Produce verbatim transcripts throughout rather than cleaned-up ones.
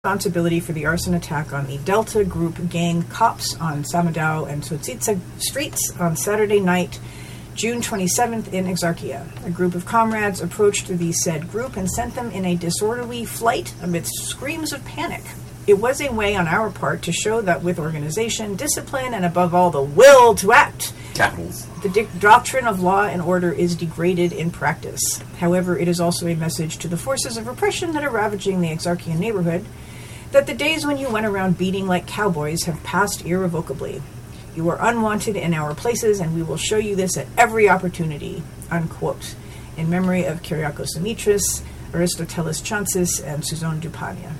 responsibility for the arson attack on the Delta Group gang cops on Samadao and Tsutsitsa streets on Saturday night, June twenty-seventh in Exarchia. A group of comrades approached the said group and sent them in a disorderly flight amidst screams of panic. It was a way on our part to show that with organization, discipline, and above all the will to act, capitals, the di- doctrine of law and order is degraded in practice. However, it is also a message to the forces of repression that are ravaging the Exarchian neighborhood that the days when you went around beating like cowboys have passed irrevocably. You are unwanted in our places, and we will show you this at every opportunity, unquote. In memory of Kyriakos Dimitris, Aristotelis Chansis, and Suzanne Dupania.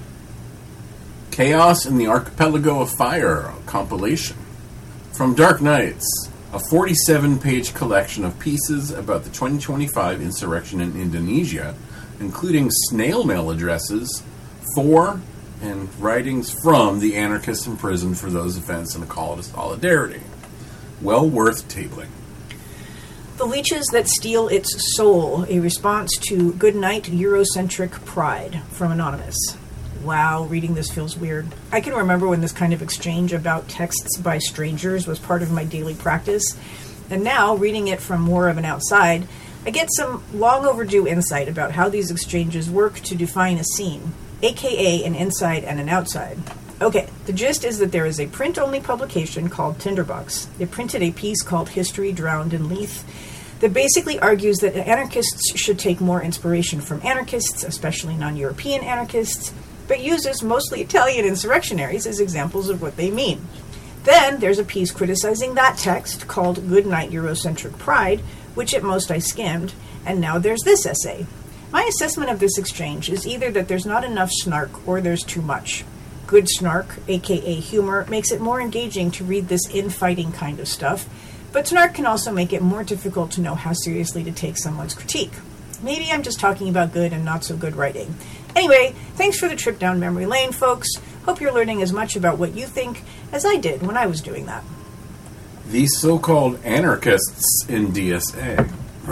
Chaos in the Archipelago of Fire, a compilation. From Dark Nights, a forty-seven page collection of pieces about the twenty twenty-five insurrection in Indonesia, including snail mail addresses for and writings from the anarchists imprisoned for those events in a call to solidarity. Well worth tabling. The Leeches That Steal Its Soul, a response to Goodnight Eurocentric Pride, from Anonymous. Wow, reading this feels weird. I can remember when this kind of exchange about texts by strangers was part of my daily practice, and now, reading it from more of an outside, I get some long overdue insight about how these exchanges work to define a scene, aka an inside and an outside. Okay, the gist is that there is a print-only publication called Tinderbox. It printed a piece called History Drowned in Leith that basically argues that anarchists should take more inspiration from anarchists, especially non-European anarchists, but uses mostly Italian insurrectionaries as examples of what they mean. Then there's a piece criticizing that text called Goodnight Eurocentric Pride, which at most I skimmed, and now there's this essay. My assessment of this exchange is either that there's not enough snark or there's too much. Good snark, aka humor, makes it more engaging to read this infighting kind of stuff, but snark can also make it more difficult to know how seriously to take someone's critique. Maybe I'm just talking about good and not so good writing. Anyway, thanks for the trip down memory lane, folks. Hope you're learning as much about what you think as I did when I was doing that. These so-called anarchists in D S A.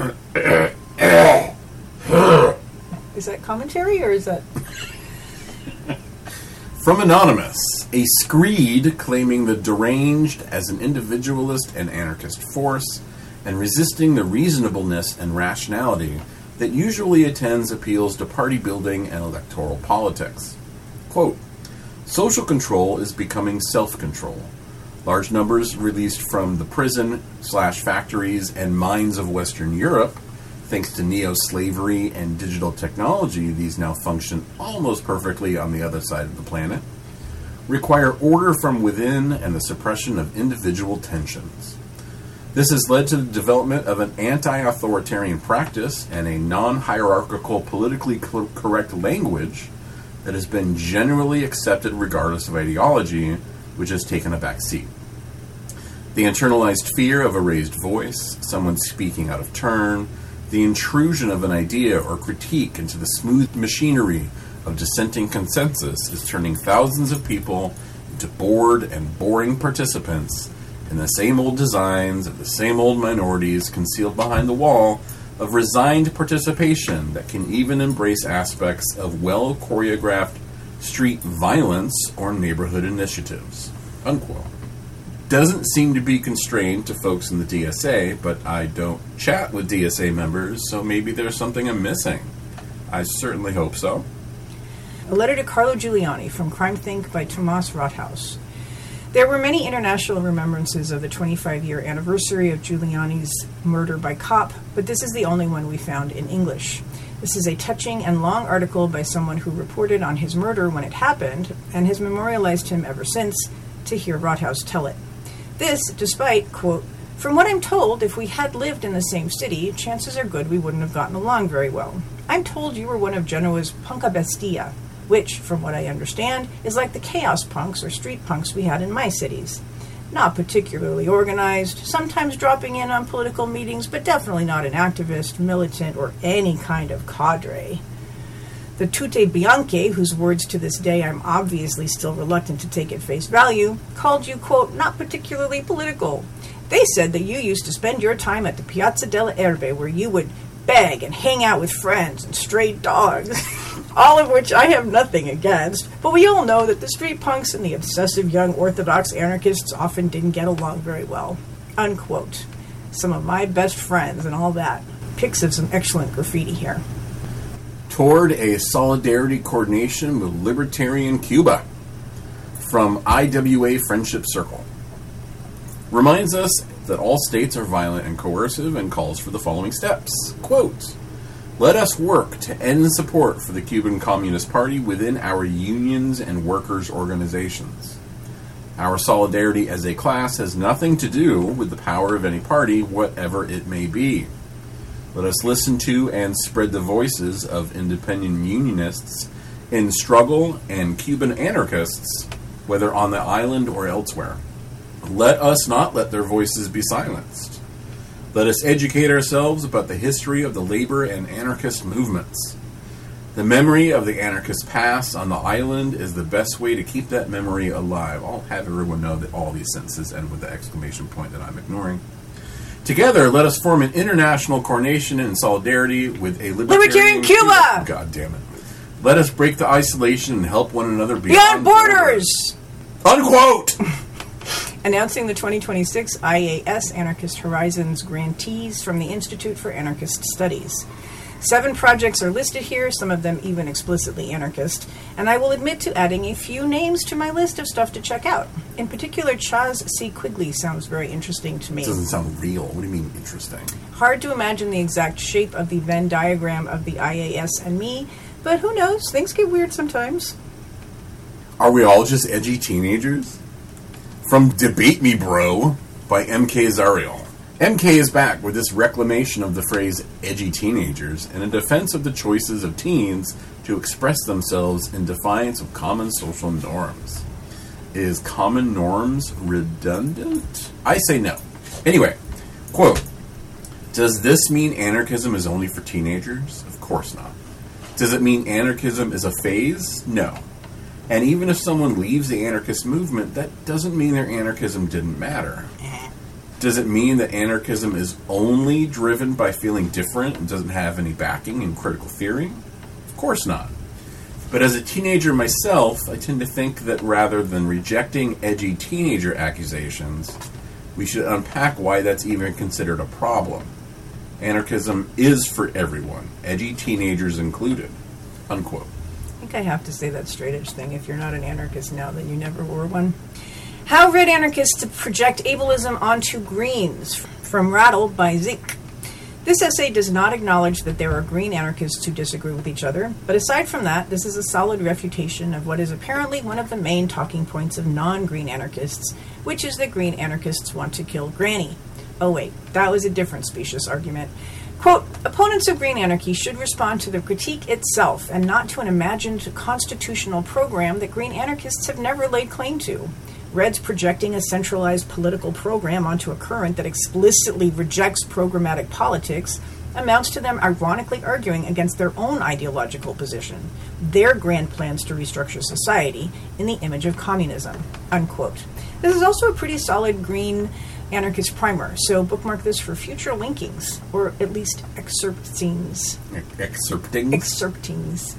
Is that commentary, or is that... From Anonymous, a screed claiming the deranged as an individualist and anarchist force, and resisting the reasonableness and rationality that usually attends appeals to party building and electoral politics. Quote, social control is becoming self-control. Large numbers released from the prison slash factories and mines of Western Europe, thanks to neo-slavery and digital technology, these now function almost perfectly on the other side of the planet, require order from within and the suppression of individual tensions. This has led to the development of an anti-authoritarian practice and a non-hierarchical, politically co- correct language that has been generally accepted regardless of ideology, which has taken a back seat. The internalized fear of a raised voice, someone speaking out of turn, the intrusion of an idea or critique into the smooth machinery of dissenting consensus is turning thousands of people into bored and boring participants in the same old designs of the same old minorities concealed behind the wall of resigned participation that can even embrace aspects of well-choreographed street violence or neighborhood initiatives. Unquote. Doesn't seem to be constrained to folks in the D S A, but I don't chat with D S A members, so maybe there's something I'm missing. I certainly hope so. A letter to Carlo Giuliani from Crime Think by Tomas Rothaus. There were many international remembrances of the twenty-five-year anniversary of Giuliani's murder by cop, but this is the only one we found in English. This is a touching and long article by someone who reported on his murder when it happened, and has memorialized him ever since, to hear Rothaus tell it. This, despite, quote, from what I'm told, if we had lived in the same city, chances are good we wouldn't have gotten along very well. I'm told you were one of Genoa's Punka Bestia, which, from what I understand, is like the chaos punks or street punks we had in my cities. Not particularly organized, sometimes dropping in on political meetings, but definitely not an activist, militant, or any kind of cadre. The Tutte Bianche, whose words to this day I'm obviously still reluctant to take at face value, called you, quote, not particularly political. They said that you used to spend your time at the Piazza della Erbe, where you would beg and hang out with friends and stray dogs. All of which I have nothing against, but we all know that the street punks and the obsessive young orthodox anarchists often didn't get along very well. Unquote. Some of my best friends and all that. Pics of some excellent graffiti here. Toward a solidarity coordination with libertarian Cuba, from I W A Friendship Circle. Reminds us that all states are violent and coercive and calls for the following steps. Quote, let us work to end support for the Cuban Communist Party within our unions and workers' organizations. Our solidarity as a class has nothing to do with the power of any party, whatever it may be. Let us listen to and spread the voices of independent unionists in struggle and Cuban anarchists, whether on the island or elsewhere. Let us not let their voices be silenced. Let us educate ourselves about the history of the labor and anarchist movements. The memory of the anarchist past on the island is the best way to keep that memory alive. I'll have everyone know that all these sentences end with the exclamation point that I'm ignoring. Together, let us form an international coordination and solidarity with a libertarian, libertarian Cuba. Cuba! God damn it. Let us break the isolation and help one another beyond beyond, borders. borders. Unquote! Announcing the twenty twenty-six I A S Anarchist Horizons grantees from the Institute for Anarchist Studies. Seven projects are listed here, some of them even explicitly anarchist, and I will admit to adding a few names to my list of stuff to check out. In particular, Chas C. Quigley sounds very interesting to me. It doesn't sound real. What do you mean interesting? Hard to imagine the exact shape of the Venn diagram of the I A S and me, but who knows? Things get weird sometimes. Are we all just edgy teenagers? From Debate Me Bro by M K Zariel. M K is back with this reclamation of the phrase edgy teenagers and in defense of the choices of teens to express themselves in defiance of common social norms. Is common norms redundant? I say no. Anyway, quote, does this mean anarchism is only for teenagers? Of course not. Does it mean anarchism is a phase? No. And even if someone leaves the anarchist movement, that doesn't mean their anarchism didn't matter. Does it mean that anarchism is only driven by feeling different and doesn't have any backing in critical theory? Of course not. But as a teenager myself, I tend to think that rather than rejecting edgy teenager accusations, we should unpack why that's even considered a problem. Anarchism is for everyone, edgy teenagers included. Unquote. I think I have to say that straight edge thing. If you're not an anarchist now, then you never were one. How red anarchists project ableism onto greens, from Rattle by Zeke. This essay does not acknowledge that there are green anarchists who disagree with each other, but aside from that, this is a solid refutation of what is apparently one of the main talking points of non-green anarchists, which is that green anarchists want to kill Granny. Oh wait, that was a different specious argument. Quote, opponents of green anarchy should respond to the critique itself and not to an imagined constitutional program that green anarchists have never laid claim to. Reds projecting a centralized political program onto a current that explicitly rejects programmatic politics amounts to them ironically arguing against their own ideological position, their grand plans to restructure society in the image of communism, unquote. This is also a pretty solid green anarchist primer, so bookmark this for future linkings, or at least excerptings. Excerptings? Excerptings.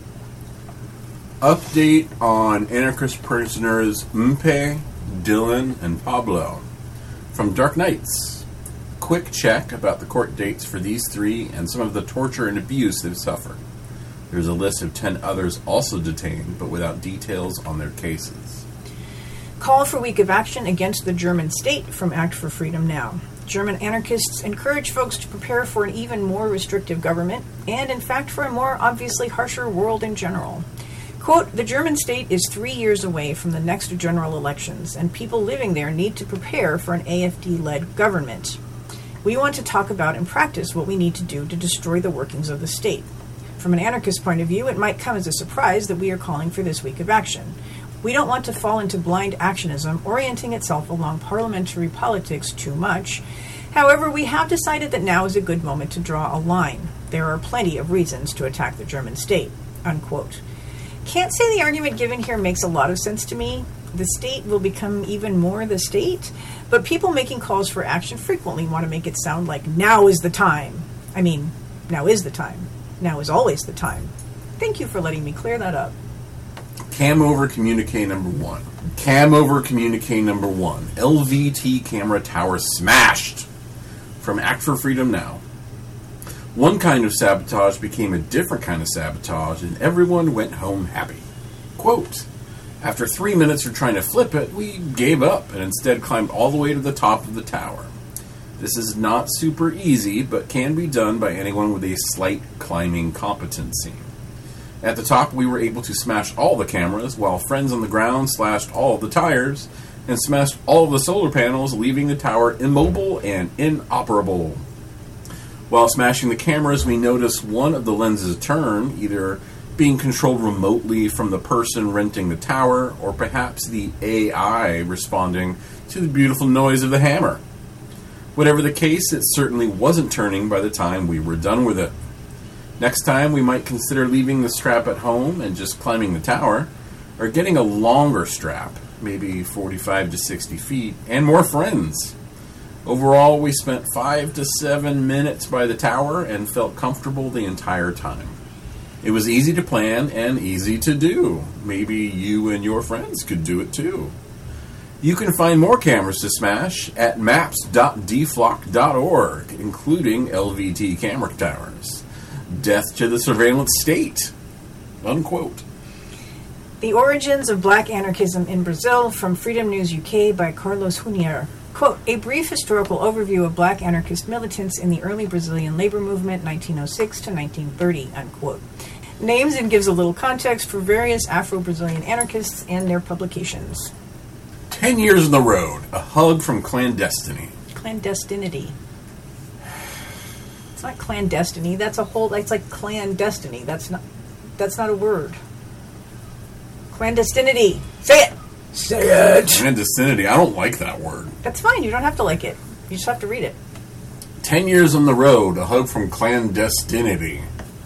Update on anarchist prisoners Mpe, Dylan, and Pablo. From Dark Knights. Quick check about the court dates for these three and some of the torture and abuse they've suffered. There's a list of ten others also detained, but without details on their cases. Call for week of action against the German state from Act for Freedom Now. German anarchists encourage folks to prepare for an even more restrictive government, and in fact for a more obviously harsher world in general. Quote, the German state is three years away from the next general elections, and people living there need to prepare for an A F D-led government. We want to talk about and practice what we need to do to destroy the workings of the state. From an anarchist point of view, it might come as a surprise that we are calling for this week of action. We don't want to fall into blind actionism, orienting itself along parliamentary politics too much. However, we have decided that now is a good moment to draw a line. There are plenty of reasons to attack the German state, unquote. Can't say the argument given here makes a lot of sense to me. The state will become even more the state, but people making calls for action frequently want to make it sound like now is the time. I mean, now is the time. Now is always the time. Thank you for letting me clear that up. Cam over communique number one. Cam over communique number one. L V T camera tower smashed. From Act for Freedom Now. One kind of sabotage became a different kind of sabotage, and everyone went home happy. Quote, after three minutes of trying to flip it, we gave up and instead climbed all the way to the top of the tower. This is not super easy, but can be done by anyone with a slight climbing competency. At the top, we were able to smash all the cameras, while friends on the ground slashed all of the tires and smashed all of the solar panels, leaving the tower immobile and inoperable. While smashing the cameras, we noticed one of the lenses turn, either being controlled remotely from the person renting the tower, or perhaps the A I responding to the beautiful noise of the hammer. Whatever the case, it certainly wasn't turning by the time we were done with it. Next time, we might consider leaving the strap at home and just climbing the tower, or getting a longer strap, maybe forty-five to sixty feet, and more friends. Overall, we spent five to seven minutes by the tower and felt comfortable the entire time. It was easy to plan and easy to do. Maybe you and your friends could do it too. You can find more cameras to smash at maps dot d flock dot org, including L V T camera towers. Death to the surveillance state. Unquote. The Origins of Black Anarchism in Brazil, from Freedom News U K by Carlos Hunier. Quote, a brief historical overview of black anarchist militants in the early Brazilian labor movement, nineteen oh six to nineteen thirty, unquote. Names and gives a little context for various Afro-Brazilian anarchists and their publications. Ten years on the road, a hug from clandestiny. Clandestinity. It's not clandestiny, that's a whole, it's like clandestiny. That's not, that's not a word. Clandestinity. Say it! Say it! Clandestinity. I don't like that word. That's fine. You don't have to like it. You just have to read it. Ten years on the road. A hug from clandestinity.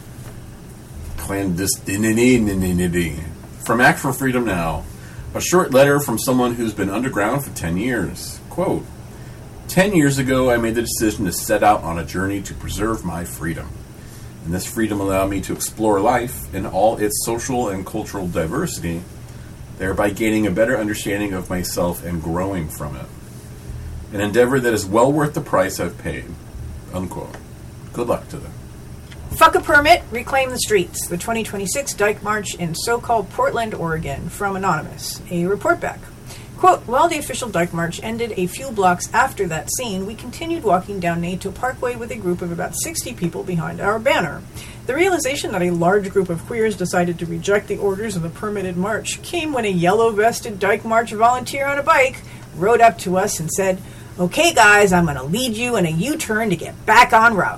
Clandestinity. From Act for Freedom Now. A short letter from someone who's been underground for ten years. Quote, Ten years ago, I made the decision to set out on a journey to preserve my freedom. And this freedom allowed me to explore life in all its social and cultural diversity, thereby gaining a better understanding of myself and growing from it. An endeavor that is well worth the price I've paid. Unquote. Good luck to them. Fuck a permit, reclaim the streets. The twenty twenty-six Dyke March in so-called Portland, Oregon, from Anonymous. A report back. Quote, while the official Dyke March ended a few blocks after that scene, we continued walking down NATO Parkway with a group of about sixty people behind our banner. The realization that a large group of queers decided to reject the orders of the permitted march came when a yellow-vested Dyke March volunteer on a bike rode up to us and said, okay guys, I'm going to lead you in a U-turn to get back on route.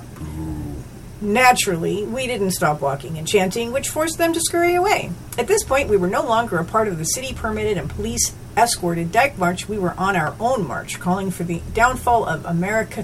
Naturally, we didn't stop walking and chanting, which forced them to scurry away. At this point, we were no longer a part of the city-permitted and police-escorted Dyke March. We were on our own march, calling for the downfall of America,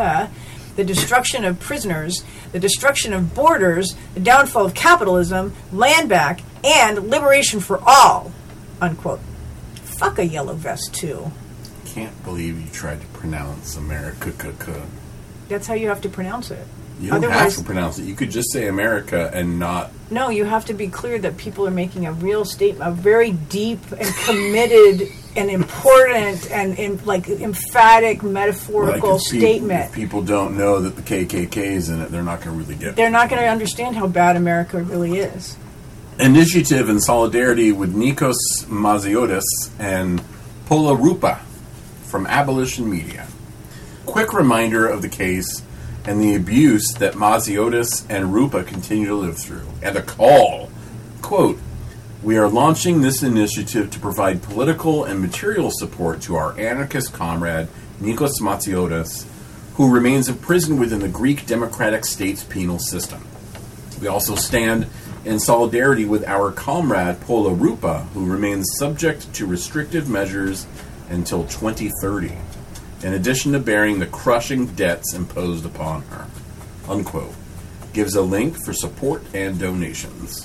the destruction of prisoners, the destruction of borders, the downfall of capitalism, land back, and liberation for all, unquote. Fuck a yellow vest, too. Can't believe you tried to pronounce America. That's how you have to pronounce it. You don't Otherwise, have to pronounce it. You could just say America and not... No, you have to be clear that people are making a real statement, a very deep and committed and important and, and like emphatic metaphorical like if statement. People, if people don't know that the K K K is in it, they're not going to really get it. They're not going to understand how bad America really is. Initiative in solidarity with Nikos Maziotis and Pola Rupa from Abolition Media. Quick reminder of the case and the abuse that Maziotis and Rupa continue to live through. And a call. Quote, we are launching this initiative to provide political and material support to our anarchist comrade, Nikos Maziotis, who remains imprisoned within the Greek democratic state's penal system. We also stand in solidarity with our comrade, Pola Rupa, who remains subject to restrictive measures until twenty thirty. In addition to bearing the crushing debts imposed upon her. Unquote. Gives a link for support and donations.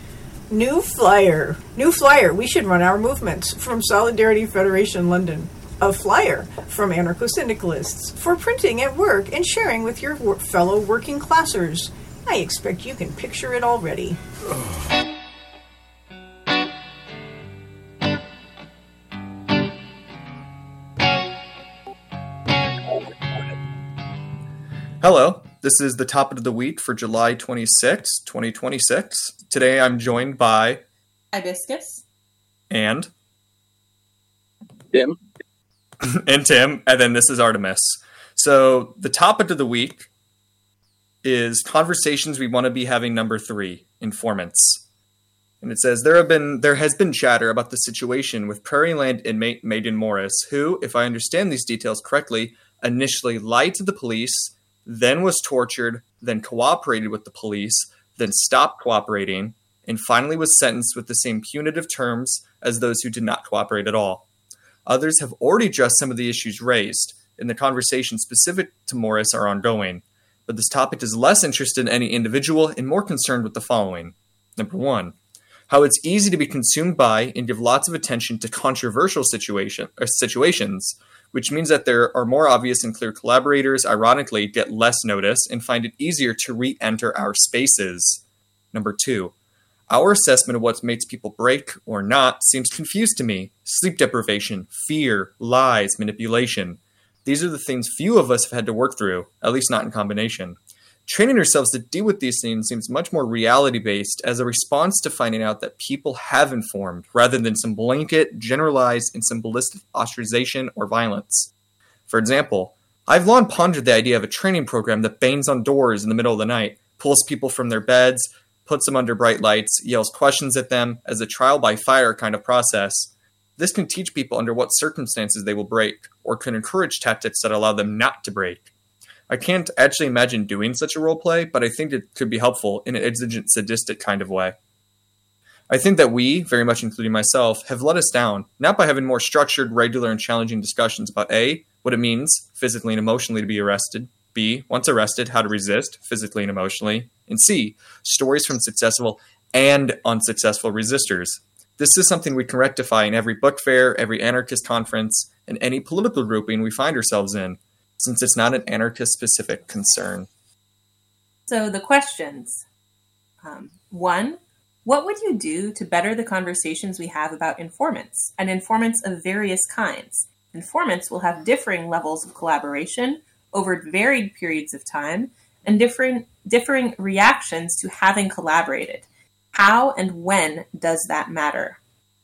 New flyer. New flyer. We should run our movements. From Solidarity Federation London. A flyer from anarcho-syndicalists for printing at work and sharing with your wor- fellow working classers. I expect you can picture it already. Hello, this is the Topic of the Week for July twenty-sixth, twenty twenty-six. Today I'm joined by... Hibiscus. And... Tim. and Tim, and then this is Artemis. So the topic of the week is conversations we want to be having number three, informants. And it says, there have been there has been chatter about the situation with Prairieland inmate Megan Morris, who, if I understand these details correctly, initially lied to the police, then was tortured, then cooperated with the police, then stopped cooperating, and finally was sentenced with the same punitive terms as those who did not cooperate at all. Others have already addressed some of the issues raised, and the conversations specific to Morris are ongoing. But this topic is less interested in any individual and more concerned with the following. Number one, how it's easy to be consumed by and give lots of attention to controversial situation, or situations, which means that there are more obvious and clear collaborators, ironically, get less notice and find it easier to re-enter our spaces. Number two, our assessment of what makes people break or not seems confused to me. Sleep deprivation, fear, lies, manipulation. These are the things few of us have had to work through, at least not in combination. Training ourselves to deal with these things seems much more reality-based as a response to finding out that people have informed, rather than some blanket, generalized, and symbolistic ostracization or violence. For example, I've long pondered the idea of a training program that bangs on doors in the middle of the night, pulls people from their beds, puts them under bright lights, yells questions at them as a trial by fire kind of process. This can teach people under what circumstances they will break, or can encourage tactics that allow them not to break. I can't actually imagine doing such a role play, but I think it could be helpful in an exigent, sadistic kind of way. I think that we, very much including myself, have let us down, not by having more structured, regular, and challenging discussions about A, what it means physically and emotionally to be arrested, B, once arrested, how to resist physically and emotionally, and C, stories from successful and unsuccessful resistors. This is something we can rectify in every book fair, every anarchist conference, and any political grouping we find ourselves in, since it's not an anarchist-specific concern. So the questions. Um, one, what would you do to better the conversations we have about informants, and informants of various kinds? Informants will have differing levels of collaboration over varied periods of time and different, differing reactions to having collaborated. How and when does that matter?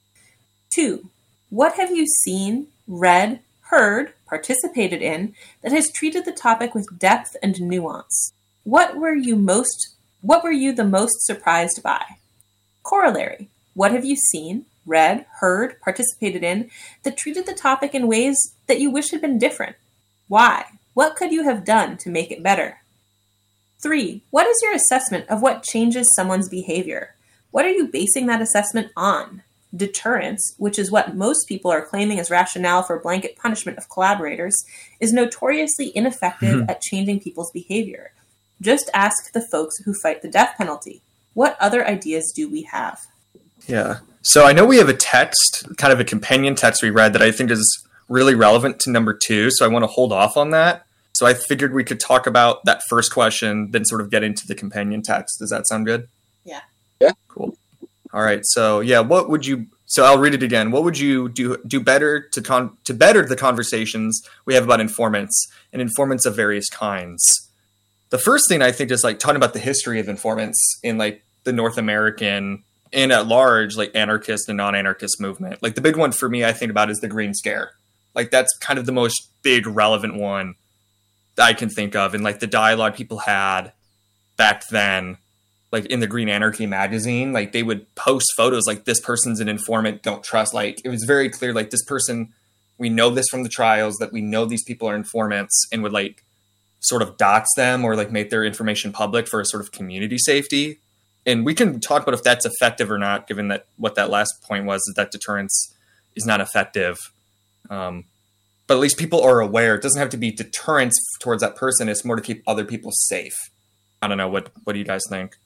Two, what have you seen, read, heard, participated in that has treated the topic with depth and nuance? What were you most what were you the most surprised by? Corollary, what have you seen, read, heard, participated in that treated the topic in ways that you wish had been different? Why? What could you have done to make it better? Three, what is your assessment of what changes someone's behavior? What are you basing that assessment on? Deterrence, which is what most people are claiming as rationale for blanket punishment of collaborators, is notoriously ineffective mm-hmm. at changing people's behavior. Just ask the folks who fight the death penalty. What other ideas do we have? Yeah. So I know we have a text, kind of a companion text we read that I think is really relevant to number two, so I want to hold off on that. So I figured we could talk about that first question, then sort of get into the companion text. Does that sound good? Yeah. Yeah. Cool. All right. So yeah, what would you? So I'll read it again. What would you do do better to con to better the conversations we have about informants and informants of various kinds? The first thing I think is like talking about the history of informants in like the North American and at large, like anarchist and non-anarchist movement. Like the big one for me, I think about is the Green Scare. Like that's kind of the most big relevant one that I can think of, and like the dialogue people had back then. Like in the Green Anarchy magazine, like they would post photos like this person's an informant, don't trust. Like it was very clear, like this person, we know this from the trials, that we know these people are informants, and would like sort of dox them or like make their information public for a sort of community safety. And we can talk about if that's effective or not, given that what that last point was, is that deterrence is not effective. Um, but at least people are aware. It doesn't have to be deterrence towards that person. It's more to keep other people safe. I don't know. What, what do you guys think?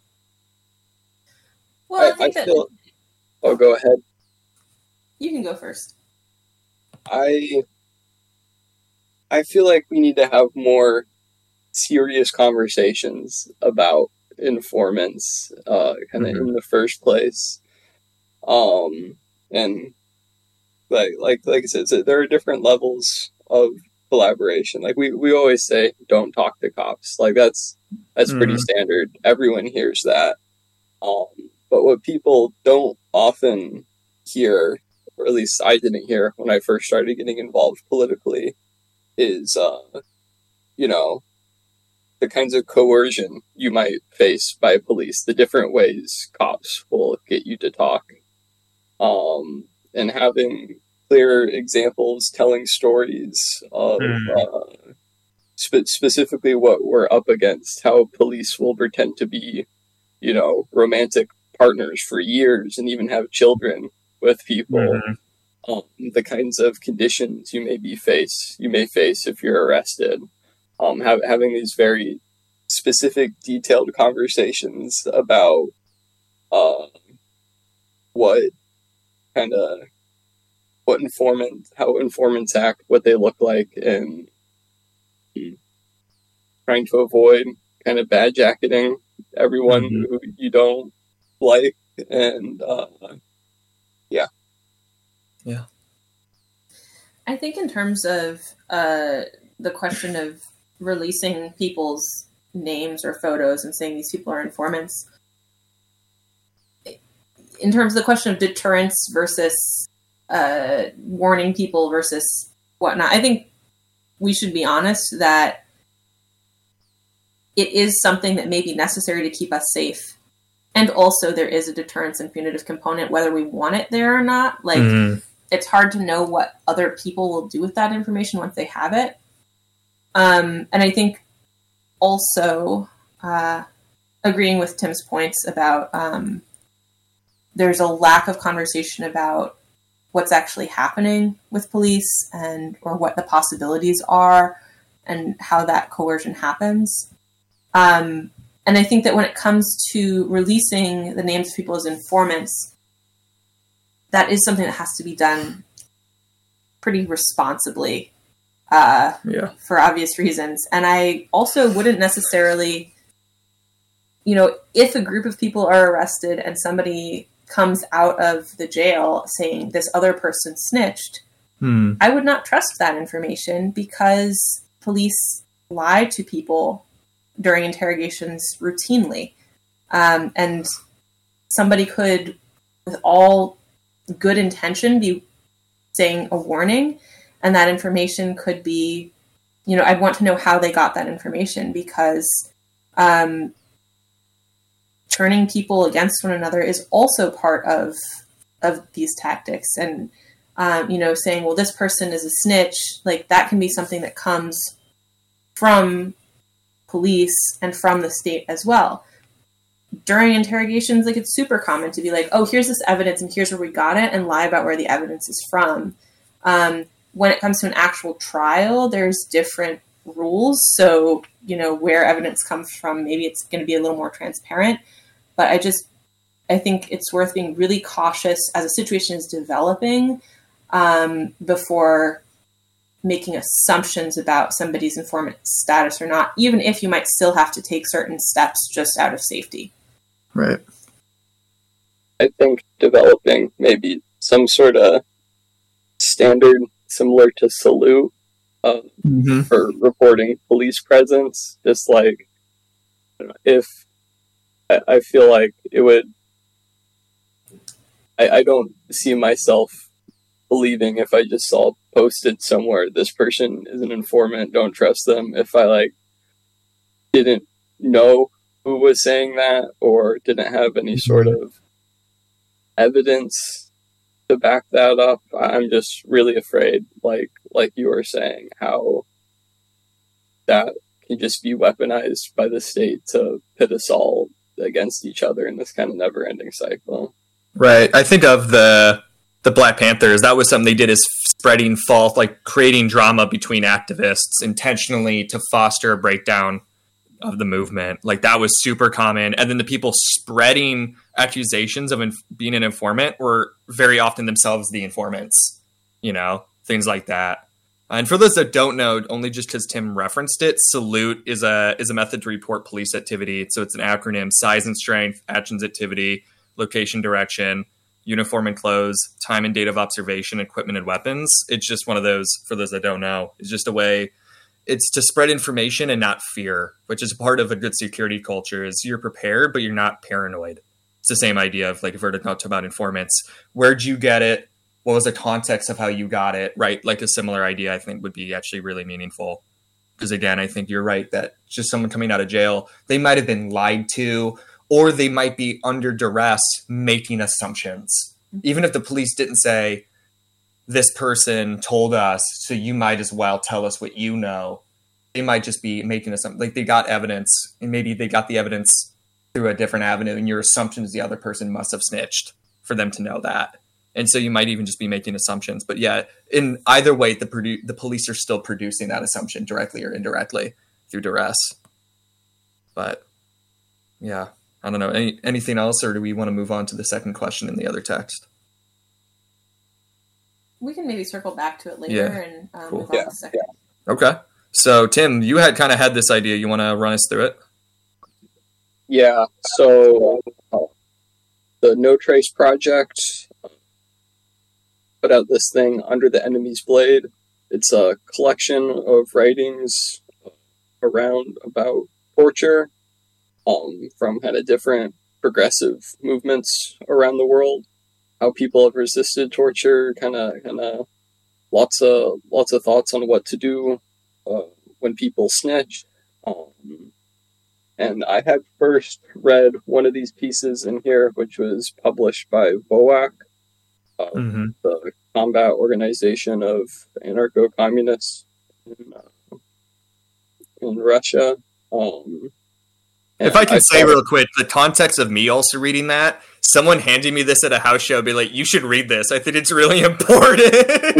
Well, I, I think I that feel, oh, go ahead. You can go first. I I feel like we need to have more serious conversations about informants, uh, kind of Mhm. in the first place. Um, and like, like, like I said, so there are different levels of collaboration. Like we, we always say, don't talk to cops. Like that's, that's pretty Mhm. standard. Everyone hears that. Um, but what people don't often hear, or at least I didn't hear when I first started getting involved politically, is, uh, you know, the kinds of coercion you might face by police, the different ways cops will get you to talk. Um, and having clear examples, telling stories of Mm. uh, spe- specifically what we're up against, how police will pretend to be, you know, romantic partners for years and even have children with people. Mhm. Um, the kinds of conditions you may be face you may face if you're arrested. Um, have, having these very specific, detailed conversations about uh, what kind of what informant, how informants act, what they look like, and trying to avoid kind of bad jacketing everyone Mhm. who you don't like, and uh, yeah. Yeah. I think in terms of uh, the question of releasing people's names or photos and saying these people are informants, in terms of the question of deterrence versus uh, warning people versus whatnot, I think we should be honest that it is something that may be necessary to keep us safe. And also there is a deterrence and punitive component, whether we want it there or not. Like, Mhm. it's hard to know what other people will do with that information once they have it. Um, and I think also uh, agreeing with Tim's points about um, there's a lack of conversation about what's actually happening with police and or what the possibilities are and how that coercion happens. Um, and I think that when it comes to releasing the names of people as informants, that is something that has to be done pretty responsibly uh, Yeah. for obvious reasons. And I also wouldn't necessarily, you know, if a group of people are arrested and somebody comes out of the jail saying this other person snitched, Hmm. I would not trust that information because police lie to people during interrogations routinely. Um, and somebody could, with all good intention, be saying a warning, and that information could be, you know, I'd want to know how they got that information because um, turning people against one another is also part of of these tactics. And um, you know, saying, well, this person is a snitch, like that can be something that comes from police and from the state as well. During interrogations, like it's super common to be like, oh, here's this evidence and here's where we got it, and lie about where the evidence is from. Um, when it comes to an actual trial, there's different rules. So, you know, where evidence comes from, maybe it's going to be a little more transparent. But I just, I think it's worth being really cautious as a situation is developing um, before making assumptions about somebody's informant status or not, even if you might still have to take certain steps just out of safety. Right. I think developing maybe some sort of standard similar to Salute uh, Mm-hmm. for reporting police presence, just like, I don't know, if I, I feel like it would, I, I don't see myself believing if I just saw posted somewhere, this person is an informant, don't trust them, if I like didn't know who was saying that or didn't have any sort of evidence to back that up. I'm just really afraid, like like you were saying, how that can just be weaponized by the state to pit us all against each other in this kind of never-ending cycle. Right. I think of the the Black Panthers. That was something they did, is spreading false, like creating drama between activists intentionally to foster a breakdown of the movement. Like that was super common. And then the people spreading accusations of inf- being an informant were very often themselves the informants, you know, things like that. And for those that don't know, only just because Tim referenced it, SALUTE is a is a method to report police activity. So it's an acronym: size and strength, actions activity, location direction, uniform and clothes, time and date of observation, equipment and weapons. It's just one of those, for those that don't know, it's just a way, it's to spread information and not fear, which is part of a good security culture, is you're prepared, but you're not paranoid. It's the same idea of, like, if we're to talk about informants, where'd you get it? What was the context of how you got it, right? Like a similar idea, I think, would be actually really meaningful. Because again, I think you're right that just someone coming out of jail, they might have been lied to, or they might be under duress making assumptions. Even if the police didn't say, this person told us, so you might as well tell us what you know. They might just be making assumptions. Like, they got evidence, and maybe they got the evidence through a different avenue, and your assumption is the other person must have snitched for them to know that. And so you might even just be making assumptions. But yeah, in either way, the produ- the police are still producing that assumption directly or indirectly through duress. But yeah, I don't know. Any, anything else, or do we want to move on to the second question in the other text? We can maybe circle back to it later Yeah. and um, Cool. move on Yeah, to the second. Okay. So Tim, you had kind of had this idea. You want to run us through it? Yeah, so uh, the No Trace Project put out this thing, Under the Enemy's Blade. It's a collection of writings around about torture um, from kind of different progressive movements around the world, how people have resisted torture, kind of, kind of lots of lots of thoughts on what to do uh, when people snitch. Um, and I had first read one of these pieces in here, which was published by V O A C, uh, Mm-hmm. the combat organization of anarcho-communists in, uh, in Russia. Um, If I can I say thought- real quick, the context of me also reading that, someone handing me this at a house show, be like, you should read this. I think it's really important.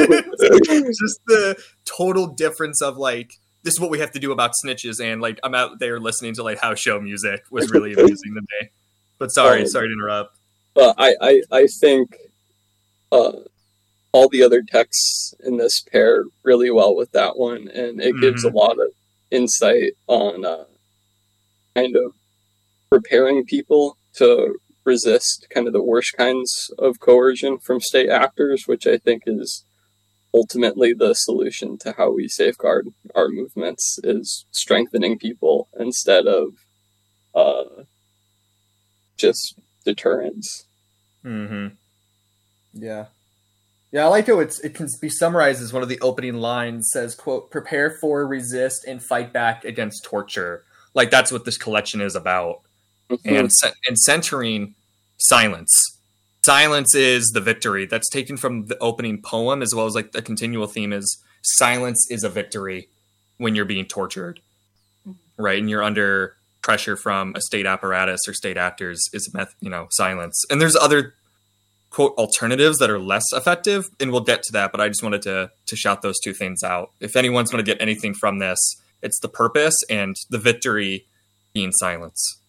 Just the total difference of, like, this is what we have to do about snitches, and, like, I'm out there listening to, like, house show music was really amusing to me. But sorry, Um, sorry to interrupt. But I, I, I think uh, all the other texts in this pair really well with that one, and it gives a lot of insight on uh, kind of preparing people to resist kind of the worst kinds of coercion from state actors, which I think is ultimately the solution to how we safeguard our movements, is strengthening people instead of uh, just deterrence. Mm-hmm. Yeah. Yeah, I like how it's it can be summarized as one of the opening lines says, quote, prepare for, resist, and fight back against torture. Like, that's what this collection is about. Mm-hmm. And and centering silence. Silence is the victory. That's taken from the opening poem, as well as, like, the continual theme is silence is a victory when you're being tortured, right? And you're under pressure from a state apparatus or state actors is, you know, silence. And there's other, quote, alternatives that are less effective, and we'll get to that, but I just wanted to to shout those two things out. If anyone's going to get anything from this, it's the purpose and the victory being silence.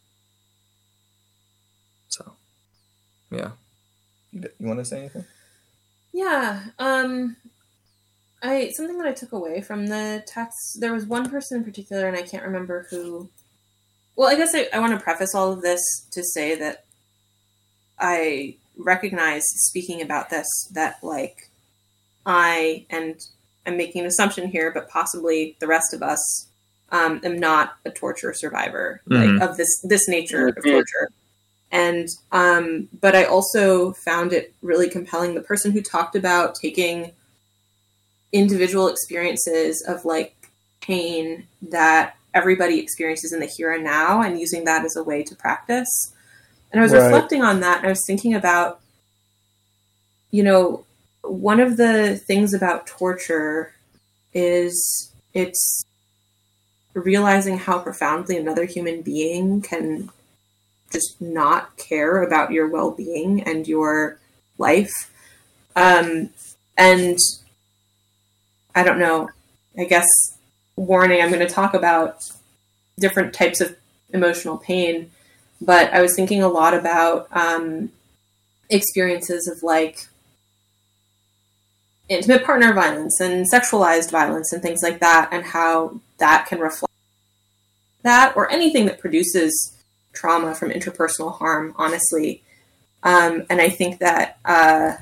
So, yeah. You want to say anything? Yeah. Um, I something that I took away from the text, there was one person in particular, and I can't remember who. Well, I guess I, I want to preface all of this to say that I recognize, speaking about this, that, like, I, and I'm making an assumption here, but possibly the rest of us, um, am not a torture survivor, Mhm. like, of this this nature of torture. And, um, but I also found it really compelling. The person who talked about taking individual experiences of, like, pain that everybody experiences in the here and now and using that as a way to practice. And I was Right. reflecting on that, and I was thinking about, you know, one of the things about torture is it's realizing how profoundly another human being can just not care about your well-being and your life. Um, and I don't know, I guess, warning, I'm going to talk about different types of emotional pain, but I was thinking a lot about um, experiences of, like, intimate partner violence and sexualized violence and things like that, and how that can reflect that, or anything that produces trauma from interpersonal harm, honestly. Um, and I think that uh,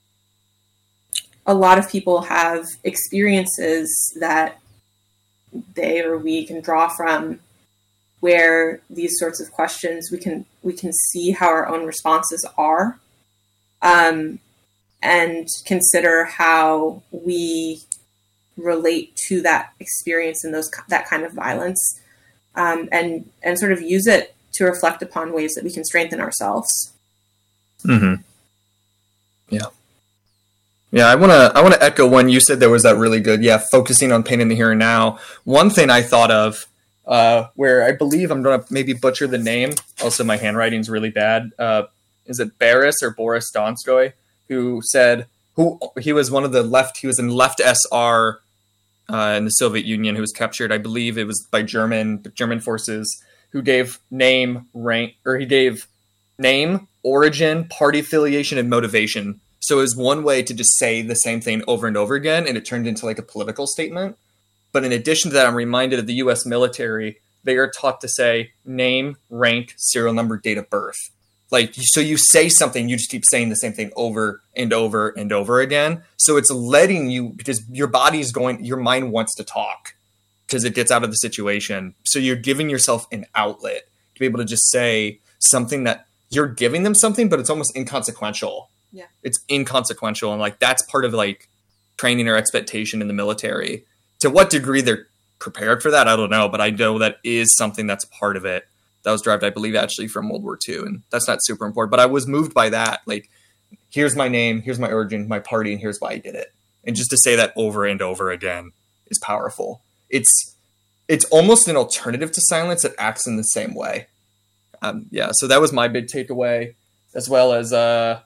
a lot of people have experiences that they or we can draw from, where these sorts of questions, we can we can see how our own responses are, um, and consider how we relate to that experience and those that kind of violence, um, and and sort of use it to reflect upon ways that we can strengthen ourselves. Mm-hmm. Yeah. Yeah, I want to I want to echo when you said there was that really good, yeah, focusing on pain in the here and now. One thing I thought of, uh, where I believe I'm going to maybe butcher the name, also my handwriting's really bad, uh, is it Boris or Boris Donskoy, who said, who he was one of the left, he was in left S R uh, in the Soviet Union, who was captured, I believe it was by German German forces, who gave name, rank, or he gave name, origin, party affiliation, and motivation. So it was one way to just say the same thing over and over again, and it turned into like a political statement. But in addition to that, I'm reminded of the U S military. They are taught to say name, rank, serial number, date of birth. Like, so you say something, you just keep saying the same thing over and over and over again. So it's letting you, because your body's going, your mind wants to talk because it gets out of the situation. So you're giving yourself an outlet to be able to just say something that you're giving them something, but it's almost inconsequential. Yeah. It's inconsequential. And like, that's part of like training or expectation in the military. To what degree they're prepared for that, I don't know, but I know that is something that's part of it. That was derived, I believe, actually from World War Two. And that's not super important, but I was moved by that. Like, here's my name, here's my origin, my party, and here's why I did it. And just to say that over and over again is powerful. It's, it's almost an alternative to silence that acts in the same way. Um, yeah. So that was my big takeaway, as well as, uh,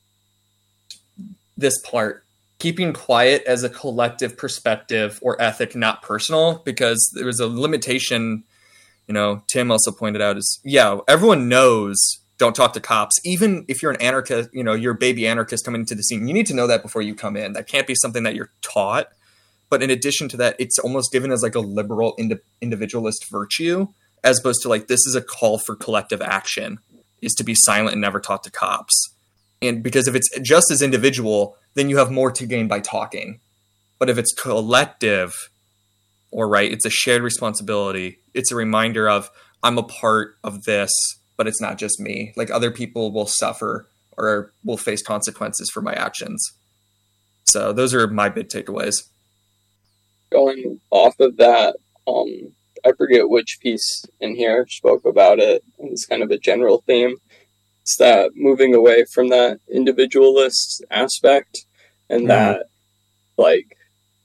this part, keeping quiet as a collective perspective or ethic, not personal, because there was a limitation, you know, Tim also pointed out is, yeah, everyone knows don't talk to cops. Even if you're an anarchist, you know, you're a baby anarchist coming into the scene, you need to know that before you come in. That can't be something that you're taught. But in addition to that, it's almost given as like a liberal indi- individualist virtue, as opposed to like, this is a call for collective action, is to be silent and never talk to cops. And because if it's just as individual, then you have more to gain by talking. But if it's collective, or right, it's a shared responsibility. It's a reminder of, I'm a part of this, but it's not just me. Like, other people will suffer or will face consequences for my actions. So those are my big takeaways. Going off of that, um, I forget which piece in here spoke about it. It's kind of a general theme. It's that moving away from that individualist aspect, and mm-hmm. that, like,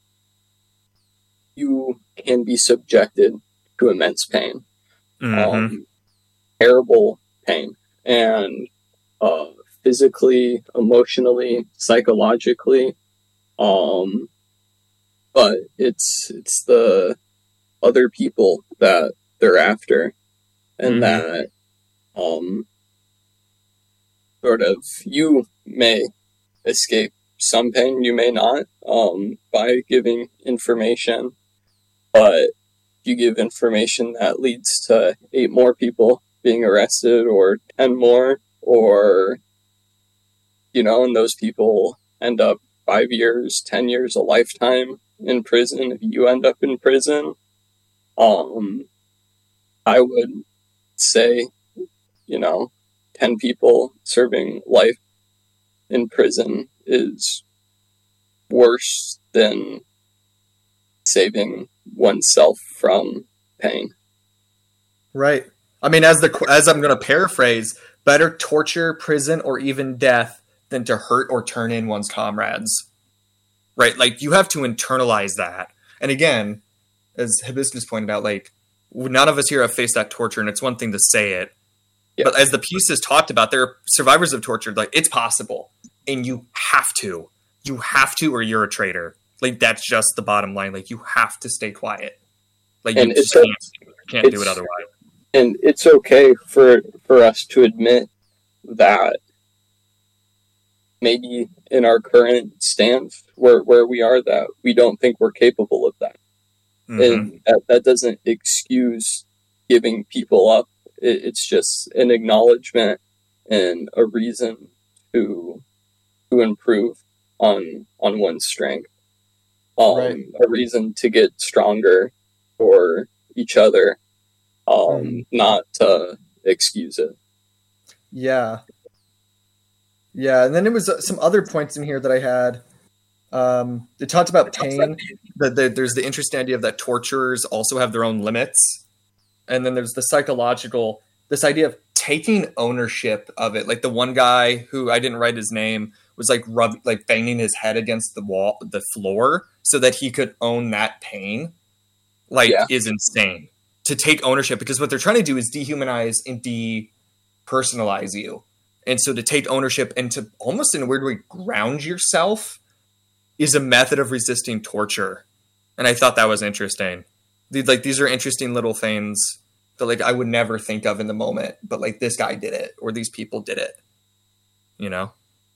you can be subjected to immense pain, mm-hmm. um, terrible pain, and uh, physically, emotionally, psychologically. Um, but it's it's the other people that they're after, and mm-hmm. that um. sort of, you may escape some pain, you may not, um, by giving information, but you give information that leads to eight more people being arrested, or ten more, or, you know, and those people end up five years, ten years, a lifetime in prison. If you end up in prison, um, I would say, you know, ten people serving life in prison is worse than saving oneself from pain. Right. I mean, as the as I'm going to paraphrase, better torture, prison, or even death than to hurt or turn in one's comrades. Right? Like, you have to internalize that. And again, as Hibiscus pointed out, like, none of us here have faced that torture, and it's one thing to say it. Yep. But as the pieces talked about, there are survivors of torture. Like, it's possible, and you have to, you have to, or you're a traitor. Like, that's just the bottom line. Like, you have to stay quiet. Like, and you just can't, you can't do it otherwise. And it's okay for for us to admit that maybe in our current stance where, where we are, that we don't think we're capable of that. Mm-hmm. And that, that doesn't excuse giving people up. It, it's just an acknowledgement and a reason to to improve on on one's strength. Um, right. A reason to get stronger for each other, um, mm. not to excuse it. Yeah. Yeah, and then there was uh, some other points in here that I had. Um, it talked about pain. That the, there's the interesting idea of that torturers also have their own limits. And then there's the psychological, this idea of taking ownership of it. Like the one guy who, I didn't write his name, was like rub, like banging his head against the wall, the floor, so that he could own that pain. Like, yeah. is insane. To take ownership, because what they're trying to do is dehumanize and depersonalize you. And so to take ownership and to almost in a weird way ground yourself is a method of resisting torture. And I thought that was interesting. These, like, these are interesting little things that like I would never think of in the moment, but like this guy did it, or these people did it, you know?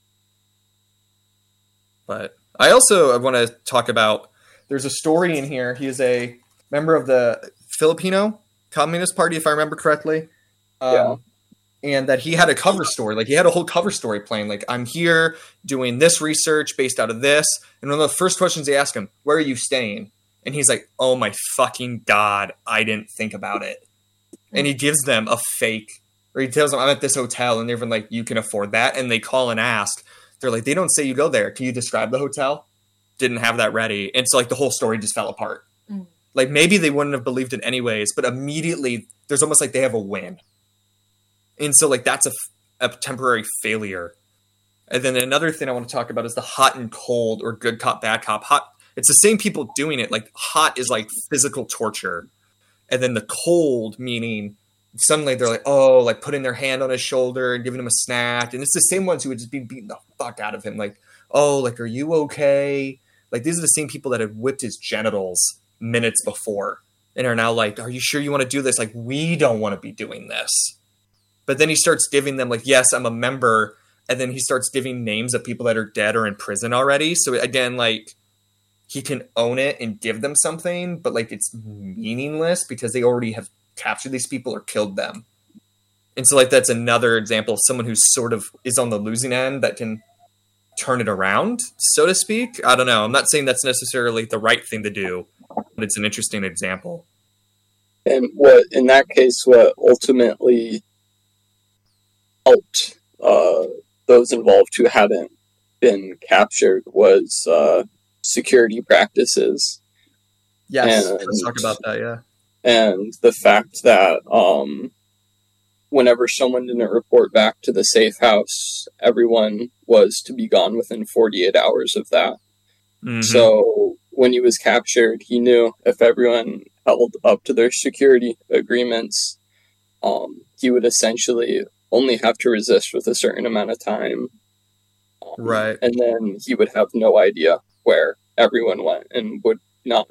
But I also want to talk about, there's a story in here. He is a member of the Filipino Communist Party, if I remember correctly. Um, yeah. And that he had a cover story, like he had a whole cover story playing, like, I'm here doing this research based out of this. And one of the first questions they ask him, where are you staying? And he's like, oh my fucking God, I didn't think about it. And he gives them a fake, or he tells them, I'm at this hotel. And they're even like, you can afford that. And they call and ask. They're like, they don't say you go there. Can you describe the hotel? Didn't have that ready. And so like the whole story just fell apart. Mm. Like maybe they wouldn't have believed it anyways, but immediately there's almost like they have a win. And so, like, that's a, a temporary failure. And then another thing I want to talk about is the hot and cold, or good cop, bad cop. Hot, it's the same people doing it. Like, hot is like physical torture. And then the cold, meaning suddenly they're like, oh, like putting their hand on his shoulder and giving him a snack. And it's the same ones who would just be beating the fuck out of him. Like, oh, like, are you okay? Like, these are the same people that had whipped his genitals minutes before and are now like, are you sure you want to do this? Like, we don't want to be doing this. But then he starts giving them like, yes, I'm a member. And then he starts giving names of people that are dead or in prison already. So again, like he can own it and give them something, but like it's meaningless because they already have captured these people or killed them. And so like, that's another example of someone who sort of is on the losing end that can turn it around, so to speak. I don't know. I'm not saying that's necessarily the right thing to do, but it's an interesting example. And what, in that case, what ultimately helped uh, those involved who hadn't been captured was uh, security practices. Yes, and, let's talk about that, yeah. And the fact that um, whenever someone didn't report back to the safe house, everyone was to be gone within forty-eight hours of that. Mm-hmm. So when he was captured, he knew if everyone held up to their security agreements, um, he would essentially only have to resist with a certain amount of time. Um, right. And then he would have no idea where everyone went and would not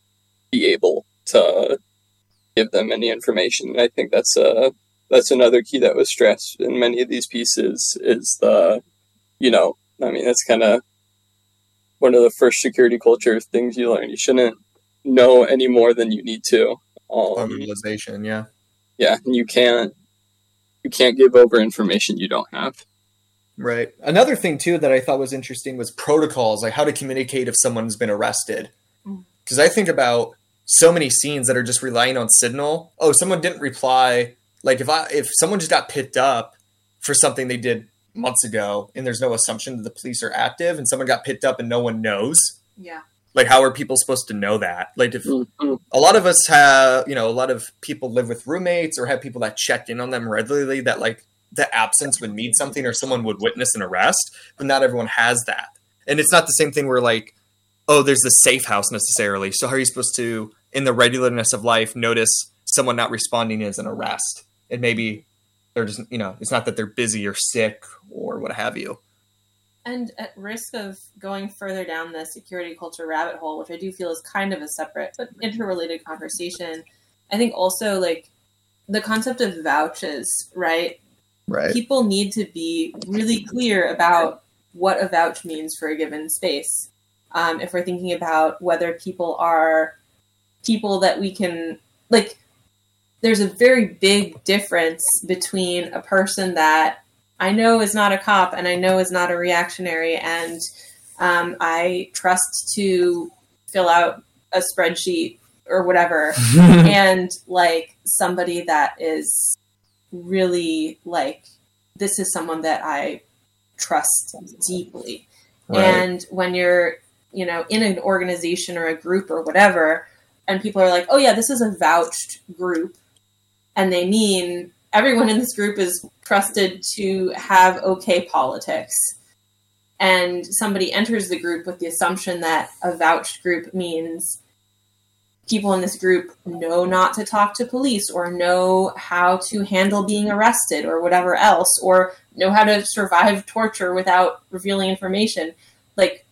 be able to give them any information. And I think that's a, that's another key that was stressed in many of these pieces is the, you know, I mean, that's kind of one of the first security culture things you learn. You shouldn't know any more than you need to. Um, Organization, yeah. Yeah, and you can't, You can't give over information you don't have. Right. Another thing, too, that I thought was interesting was protocols, like how to communicate if someone's been arrested. Because I think about so many scenes that are just relying on signal. Oh, someone didn't reply. Like if I if someone just got picked up for something they did months ago and there's no assumption that the police are active and someone got picked up and no one knows. Yeah. Like, how are people supposed to know that? Like, if mm-hmm. a lot of us have, you know, a lot of people live with roommates or have people that check in on them regularly that, like, the absence would mean something or someone would witness an arrest, but not everyone has that. And it's not the same thing where, like, oh, there's the safe house necessarily. So how are you supposed to, in the regularness of life, notice someone not responding as an arrest? And maybe they're just, you know, it's not that they're busy or sick or what have you. And at risk of going further down the security culture rabbit hole, which I do feel is kind of a separate but interrelated conversation, I think also like the concept of vouches, right? Right. People need to be really clear about what a vouch means for a given space. Um, if we're thinking about whether people are people that we can, like, there's a very big difference between a person that I know is not a cop and I know is not a reactionary and um, I trust to fill out a spreadsheet or whatever, and like somebody that is really like, this is someone that I trust deeply. Right. And when you're, you know, in an organization or a group or whatever, and people are like, oh yeah, this is a vouched group, and they mean everyone in this group is trusted to have okay politics. And somebody enters the group with the assumption that a vouched group means people in this group know not to talk to police or know how to handle being arrested or whatever else, or know how to survive torture without revealing information. Like,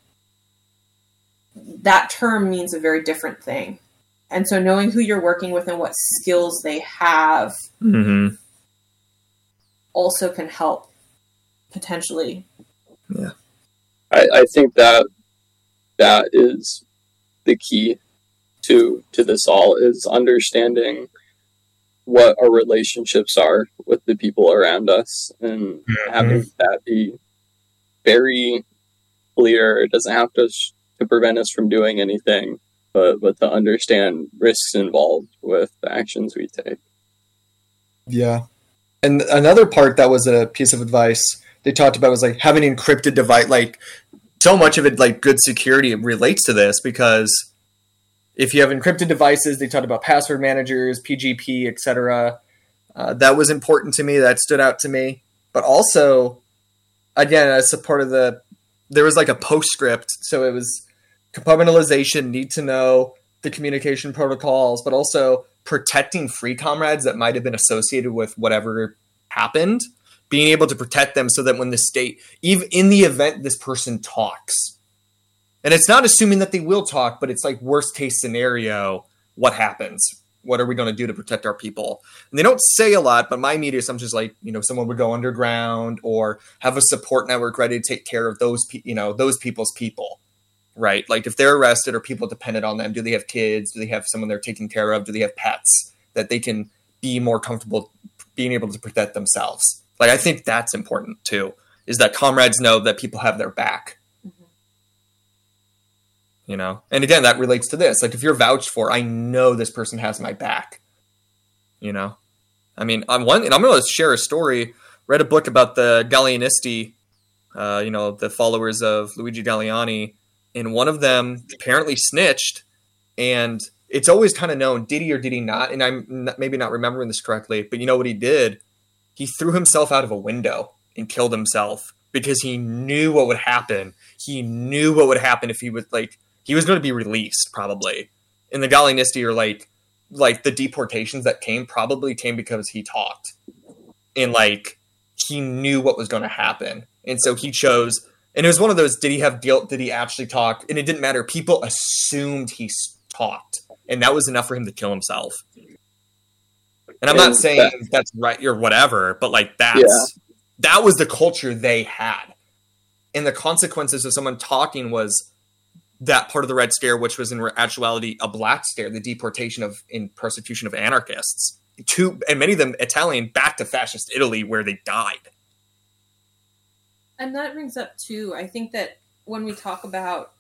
that term means a very different thing. And so knowing who you're working with and what skills they have mm-hmm. also can help potentially. Yeah. I, I think that that is the key to to this all, is understanding what our relationships are with the people around us and mm-hmm. having that be very clear. It doesn't have to to prevent us from doing anything, but but to understand risks involved with the actions we take. Yeah. And another part that was a piece of advice they talked about was like having an encrypted device. Like, so much of it, like good security, relates to this, because if you have encrypted devices, they talked about password managers, P G P, et cetera. Uh, that was important to me. That stood out to me. But also, again, as a part of the, there was like a postscript. So it was compartmentalization, need to know the communication protocols, but also protecting free comrades that might have been associated with whatever happened, being able to protect them so that when the state, even in the event this person talks, and it's not assuming that they will talk, but it's like worst case scenario, what happens? What are we going to do to protect our people? And they don't say a lot, but my immediate assumption is like, you know, someone would go underground or have a support network ready to take care of those, pe- you know, those people's people, right? Like if they're arrested or people dependent on them, do they have kids? Do they have someone they're taking care of? Do they have pets that they can be more comfortable being able to protect themselves? Like, I think that's important too, is that comrades know that people have their back. You know, and again, that relates to this. Like, if you're vouched for, I know this person has my back. You know, I mean, I'm one, and I'm going to share a story. Read a book about the Gallianisti, uh, you know, the followers of Luigi Galliani, and one of them apparently snitched. And it's always kind of known, did he or did he not? And I'm not, maybe not remembering this correctly, but you know what he did? He threw himself out of a window and killed himself because he knew what would happen. He knew what would happen if he would like. He was going to be released, probably. And the Gallianisti are like, like the deportations that came probably came because he talked. And like, he knew what was going to happen. And so he chose, and it was one of those, did he have guilt? Did he actually talk? And it didn't matter. People assumed he talked. And that was enough for him to kill himself. And I'm not saying that, that's right or whatever, but like that's, yeah. that was the culture they had. And the consequences of someone talking was that part of the Red Scare, which was in actuality a Black Scare, the deportation of in persecution of anarchists, to and many of them Italian, back to fascist Italy, where they died. And that brings up too, I think that when we talk about